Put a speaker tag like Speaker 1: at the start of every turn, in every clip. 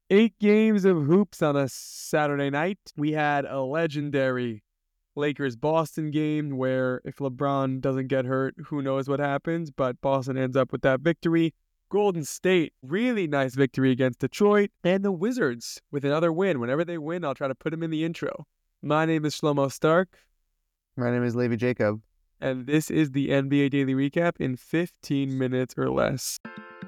Speaker 1: 8 games of hoops on a Saturday night. We had a legendary Lakers-Boston game where if LeBron doesn't get hurt, who knows what happens, but Boston ends up with that victory. Golden State, really nice victory against Detroit. And the Wizards with another win. Whenever they win, I'll try to put them in the intro. My name is Shlomo Stark.
Speaker 2: My name is Levi Jacob.
Speaker 1: And this is the NBA Daily Recap in 15 minutes or less.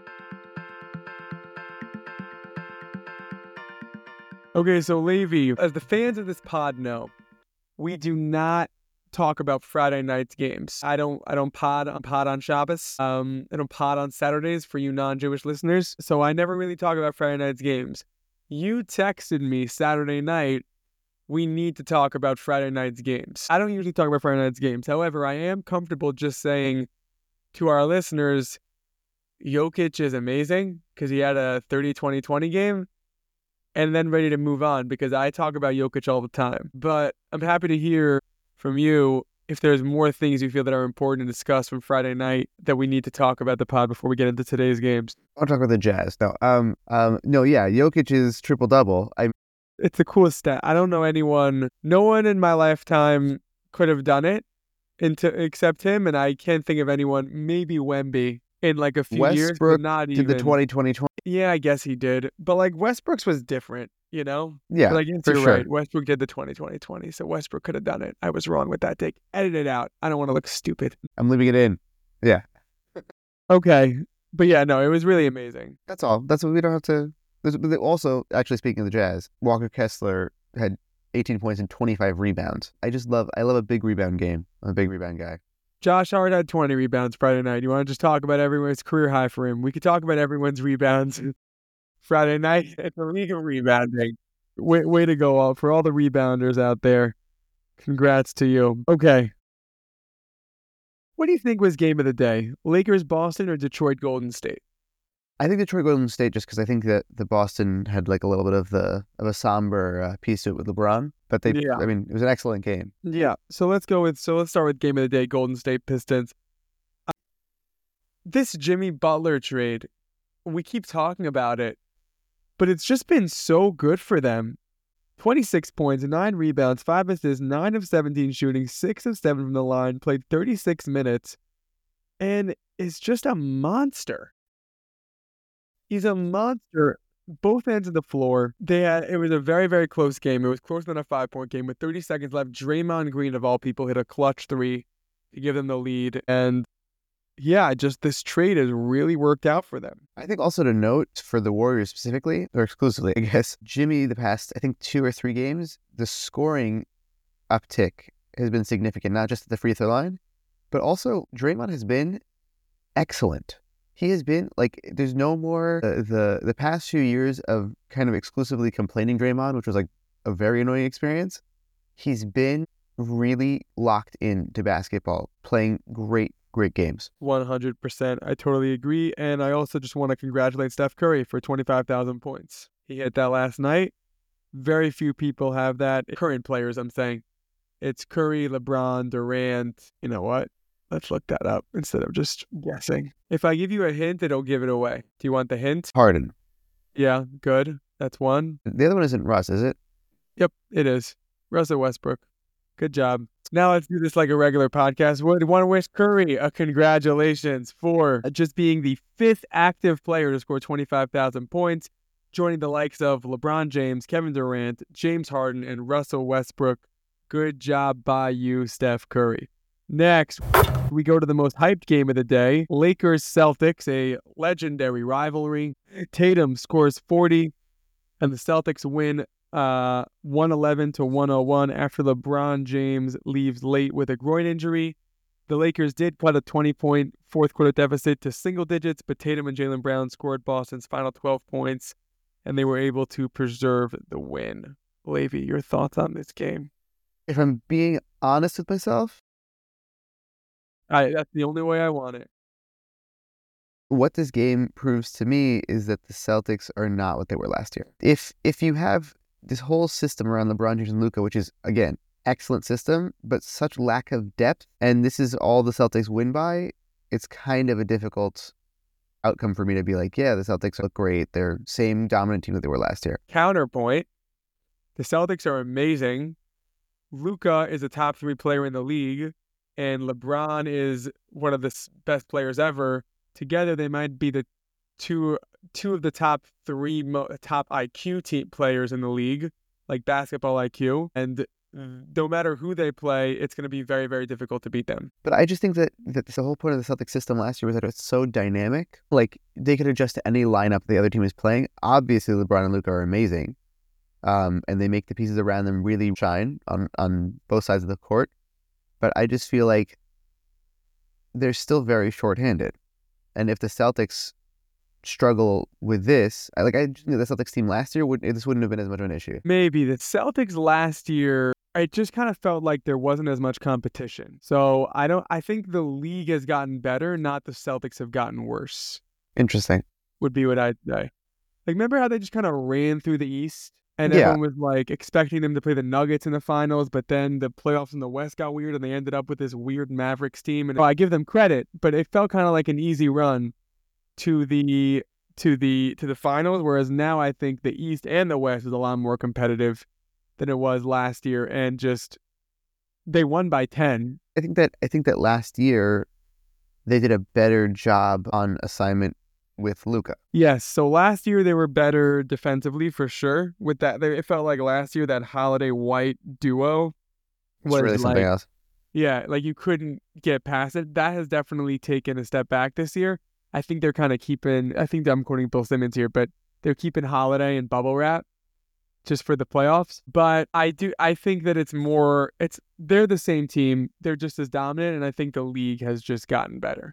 Speaker 1: Okay, so Levi, as the fans of this pod know, we do not talk about Friday night's games. I don't pod on Shabbos. I don't pod on Saturdays for you non-Jewish listeners. So I never really talk about Friday night's games. You texted me Saturday night, we need to talk about Friday night's games. I don't usually talk about Friday night's games. However, I am comfortable just saying to our listeners, Jokic is amazing because he had a 30-20-20 game. And then ready to move on because I talk about Jokic all the time. But I'm happy to hear from you if there's more things you feel that are important to discuss from Friday night that we need to talk about the pod before we get into today's games.
Speaker 2: I'll talk about the Jazz. Jokic's triple-double.
Speaker 1: It's the coolest stat. I don't know anyone. No one in my lifetime could have done it except him, and I can't think of anyone. Maybe Wemby in like a few years, but not even.
Speaker 2: Did the 20-20-20.
Speaker 1: Yeah, I guess he did. But like Westbrook's was different, you know?
Speaker 2: Yeah,
Speaker 1: but I guess
Speaker 2: for
Speaker 1: you're
Speaker 2: sure.
Speaker 1: right. Westbrook did the 20-20-20, so Westbrook could have done it. I was wrong with that take. Edit it out. I don't want to look stupid.
Speaker 2: I'm leaving it in. Yeah.
Speaker 1: Okay. But yeah, no, it was really amazing.
Speaker 2: That's all. That's what we don't have to. Also, actually, speaking of the Jazz, Walker Kessler had 18 points and 25 rebounds. I love a big rebound game. I'm a big rebound guy.
Speaker 1: Josh Hart had 20 rebounds Friday night. You want to just talk about everyone's career high for him? We could talk about everyone's rebounds Friday night. It's a league of rebounding. Way to go all for all the rebounders out there. Congrats to you. Okay. What do you think was game of the day? Lakers Boston or Detroit Golden State?
Speaker 2: I think Detroit Golden State just because I think that the Boston had like a little bit of a somber piece to it with LeBron. But it was an excellent game.
Speaker 1: Yeah. So let's start with game of the day, Golden State Pistons. This Jimmy Butler trade, we keep talking about it, but it's just been so good for them. 26 points, 9 rebounds, 5 assists, 9 of 17 shooting, 6 of 7 from the line, played 36 minutes, and is just a monster. He's a monster. Both ends of the floor. It was a very, very close game. It was closer than a 5-point game. With 30 seconds left, Draymond Green, of all people, hit a clutch 3 to give them the lead. And yeah, just this trade has really worked out for them.
Speaker 2: I think also to note for the Warriors specifically, or exclusively, I guess, Jimmy, the past, I think 2 or 3 games, the scoring uptick has been significant, not just at the free throw line, but also Draymond has been excellent. He has been, like, there's no more the past few years of kind of exclusively complaining Draymond, which was, like, a very annoying experience. He's been really locked into basketball, playing great games.
Speaker 1: 100%. I totally agree. And I also just want to congratulate Steph Curry for 25,000 points. He hit that last night. Very few people have that. Current players, I'm saying. It's Curry, LeBron, Durant. You know what? Let's look that up instead of just guessing. If I give you a hint, it'll give it away. Do you want the hint?
Speaker 2: Harden.
Speaker 1: Yeah, good. That's one.
Speaker 2: The other one isn't Russ, is it?
Speaker 1: Yep, it is. Russell Westbrook. Good job. Now let's do this like a regular podcast. Would want to wish Curry a congratulations for just being the 5th active player to score 25,000 points, joining the likes of LeBron James, Kevin Durant, James Harden, and Russell Westbrook. Good job by you, Steph Curry. Next, we go to the most hyped game of the day, Lakers-Celtics, a legendary rivalry. Tatum scores 40, and the Celtics win 111-101 after LeBron James leaves late with a groin injury. The Lakers did cut a 20-point fourth quarter deficit to single digits, but Tatum and Jaylen Brown scored Boston's final 12 points, and they were able to preserve the win. Levi, your thoughts on this game?
Speaker 2: If I'm being honest with myself,
Speaker 1: That's the only way I want it.
Speaker 2: What this game proves to me is that the Celtics are not what they were last year. If you have this whole system around LeBron James and Luka, which is, again, excellent system, but such lack of depth, and this is all the Celtics win by, it's kind of a difficult outcome for me to be like, yeah, the Celtics look great. They're same dominant team that they were last year.
Speaker 1: Counterpoint, the Celtics are amazing. Luka is a top 3 player in the league, and LeBron is one of the best players ever. Together, they might be the two of the top 3 top IQ players in the league, like basketball IQ. And no matter who they play, it's going to be very, very difficult to beat them.
Speaker 2: But I just think that the whole point of the Celtics system last year was that it's so dynamic. Like, they could adjust to any lineup the other team is playing. Obviously, LeBron and Luka are amazing. And they make the pieces around them really shine on both sides of the court. But I just feel like they're still very shorthanded. And if the Celtics struggle with this, I think the Celtics team last year, this wouldn't have been as much of an issue.
Speaker 1: Maybe. The Celtics last year, it just kind of felt like there wasn't as much competition. So I think the league has gotten better, not the Celtics have gotten worse.
Speaker 2: Interesting.
Speaker 1: Would be what I'd say. Like, remember how they just kind of ran through the East? And everyone was like expecting them to play the Nuggets in the finals, but then the playoffs in the West got weird and they ended up with this weird Mavericks team. And I give them credit, but it felt kind of like an easy run to the finals, whereas now I think the East and the West is a lot more competitive than it was last year, and just they won by 10.
Speaker 2: I think that last year they did a better job on assignment with Luka.
Speaker 1: Yes, so last year they were better defensively for sure. With that, it felt like last year that Holiday White duo
Speaker 2: was really something else.
Speaker 1: Yeah, like you couldn't get past it. That has definitely taken a step back this year. I think they're kind of keeping, I think I'm quoting Bill Simmons here, but they're keeping Holiday and bubble wrap just for the playoffs. But I think that they're the same team. They're just as dominant, and I think the league has just gotten better.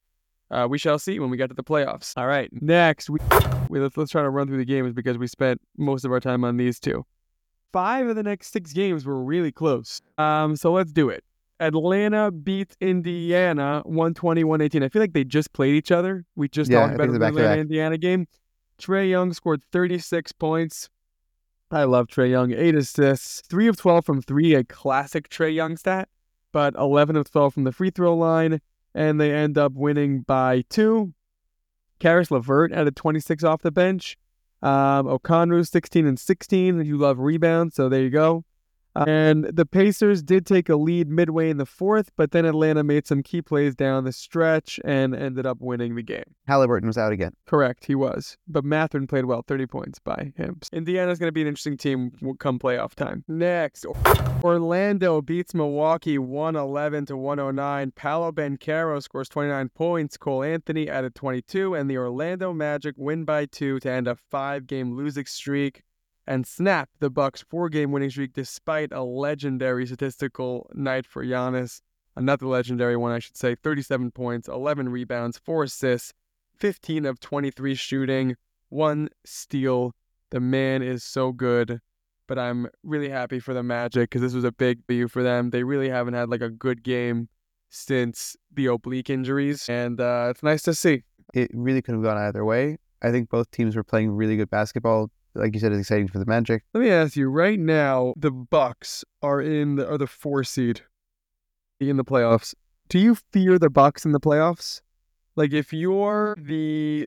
Speaker 1: We shall see when we get to the playoffs. All right, next, let's try to run through the games because we spent most of our time on these two. 5 of the next 6 games were really close. So let's do it. Atlanta beats Indiana 120-118. I feel like they just played each other. We just talked about the Atlanta-Indiana game. Trae Young scored 36 points. I love Trae Young. 8 assists. 3 of 12 from 3, a classic Trae Young stat. But 11 of 12 from the free throw line. And they end up winning by 2. Karis LeVert added 26 off the bench. O'Connor 16 and 16. You love rebounds, so there you go. And the Pacers did take a lead midway in the 4th, but then Atlanta made some key plays down the stretch and ended up winning the game.
Speaker 2: Halliburton was out again.
Speaker 1: Correct, he was. But Mathurin played well, 30 points by him. Indiana's going to be an interesting team come playoff time. Next, Orlando beats Milwaukee 111-109. Paolo Banchero scores 29 points. Cole Anthony added 22, and the Orlando Magic win by 2 to end a 5-game losing streak and snap the Bucks' 4-game winning streak despite a legendary statistical night for Giannis. Another legendary one, I should say. 37 points, 11 rebounds, 4 assists, 15 of 23 shooting, 1 steal. The man is so good, but I'm really happy for the Magic because this was a big view for them. They really haven't had like a good game since the oblique injuries, and it's nice to see.
Speaker 2: It really could have gone either way. I think both teams were playing really good basketball. Like you said, it's exciting for the Magic.
Speaker 1: Let me ask you, right now, the Bucks are the 4 seed in the playoffs. Do you fear the Bucks in the playoffs? Like, if you're the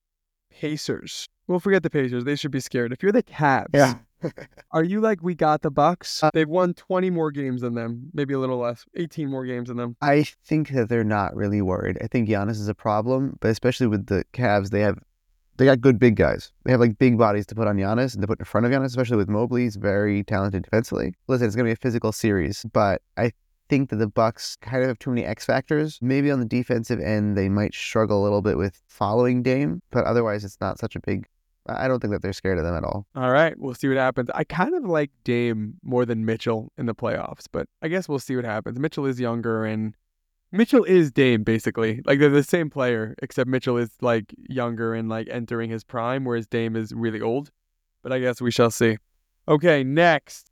Speaker 1: Pacers, well, forget the Pacers. They should be scared. If you're the Cavs, are you like, we got the Bucks? They've won 20 more games than them, maybe a little less, 18 more games than them.
Speaker 2: I think that they're not really worried. I think Giannis is a problem, but especially with the Cavs, they got good big guys. They have like big bodies to put on Giannis and to put in front of Giannis, especially with Mobley. He's very talented defensively. Listen, it's going to be a physical series, but I think that the Bucks kind of have too many X factors. Maybe on the defensive end, they might struggle a little bit with following Dame, but otherwise it's not such a big... I don't think that they're scared of them at all.
Speaker 1: All right, we'll see what happens. I kind of like Dame more than Mitchell in the playoffs, but I guess we'll see what happens. Mitchell is younger and Mitchell is Dame, basically. Like, they're the same player, except Mitchell is, like, younger and, like, entering his prime, whereas Dame is really old. But I guess we shall see. Okay, next.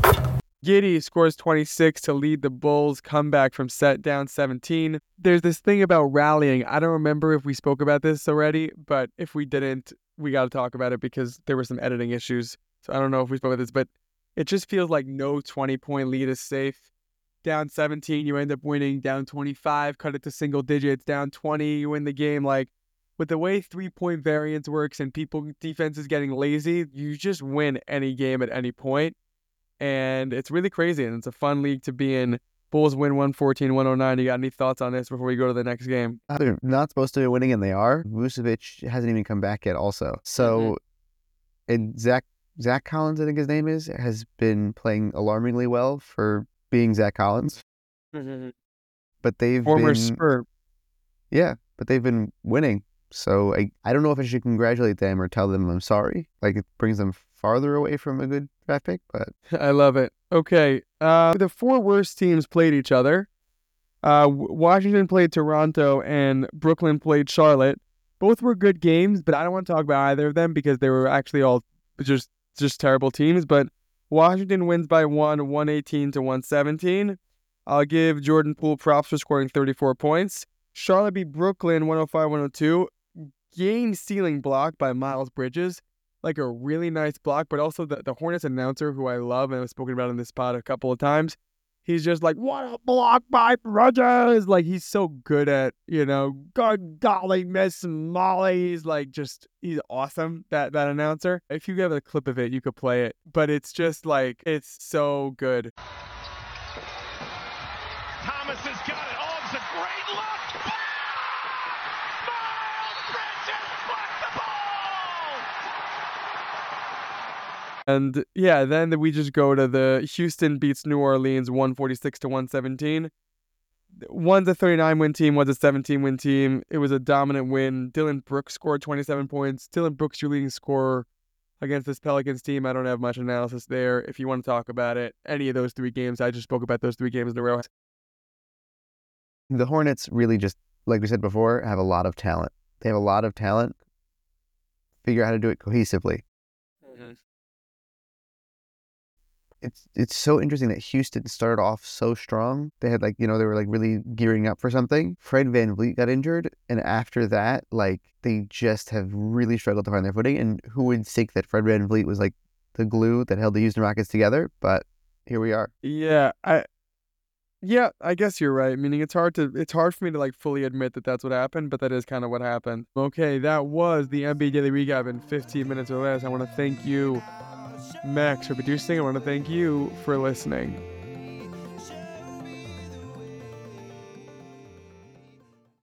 Speaker 1: Giddey scores 26 to lead the Bulls, comeback from set down 17. There's this thing about rallying. I don't remember if we spoke about this already, but if we didn't, we got to talk about it because there were some editing issues. So I don't know if we spoke about this, but it just feels like no 20-point lead is safe. Down 17, you end up winning. Down 25, cut it to single digits. Down 20, you win the game. Like, with the way 3-point variance works and defenses getting lazy, you just win any game at any point. And it's really crazy, and it's a fun league to be in. Bulls win 114-109. You got any thoughts on this before we go to the next game?
Speaker 2: They're not supposed to be winning, and they are. Vucevic hasn't even come back yet also. So, and Zach Collins, I think his name is, has been playing alarmingly well for being Zach Collins. But they've
Speaker 1: Former
Speaker 2: been...
Speaker 1: Spur.
Speaker 2: Yeah, but they've been winning. So I don't know if I should congratulate them or tell them I'm sorry. Like, it brings them farther away from a good draft pick, but...
Speaker 1: I love it. Okay, the 4 worst teams played each other. Washington played Toronto and Brooklyn played Charlotte. Both were good games, but I don't want to talk about either of them because they were actually all just terrible teams. But Washington wins by 118-117. I'll give Jordan Poole props for scoring 34 points. Charlotte beat Brooklyn 105-102. Game ceiling block by Miles Bridges. Like a really nice block, but also the Hornets announcer, who I love and I've spoken about in this pod a couple of times, he's just like, what a block by Bridges! Like, he's so good at, God golly, Miss Molly. He's like, he's awesome, that announcer. If you have a clip of it, you could play it, but it's just like, it's so good.
Speaker 3: Thomas has got it. Oh, it's a great look. Miles Bridges blocked the ball.
Speaker 1: And yeah, then we just go to the Houston beats New Orleans 146-117. One's a 39-win team, one's a 17-win team. It was a dominant win. Dillon Brooks scored 27 points. Dillon Brooks, your leading scorer against this Pelicans team. I don't have much analysis there. If you want to talk about it, any of those 3 games, I just spoke about those 3 games in a row.
Speaker 2: The Hornets really just, like we said before, have a lot of talent. They have a lot of talent. Figure out how to do it cohesively. It's so interesting that Houston started off so strong. They had they were really gearing up for something. Fred VanVleet got injured, and after that, they just have really struggled to find their footing. And who would think that Fred VanVleet was the glue that held the Houston Rockets together? But here we are.
Speaker 1: Yeah, I guess you're right. Meaning it's hard for me to fully admit that that's what happened, but that is kind of what happened. Okay, that was the NBA Daily Recap in 15 minutes or less. I want to thank you, Max, for producing. I want to thank you for listening.